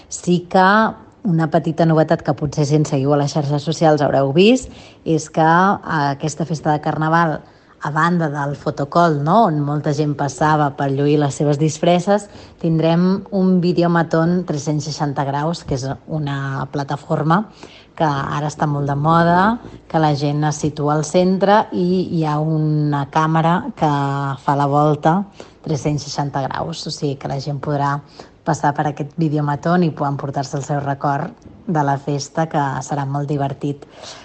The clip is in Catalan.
Sí que una petita novetat que potser si ens seguiu a les xarxes socials haureu vist és que aquesta festa de Carnaval, a banda del fotocall, no?, on molta gent passava per lluir les seves disfresses, tindrem un videomaton 360 graus, que és una plataforma que ara està molt de moda, que la gent es situa al centre i hi ha una càmera que fa la volta 360 graus, o sigui que la gent podrà passar per aquest videomaton i emportar-se el seu record de la festa, que serà molt divertit.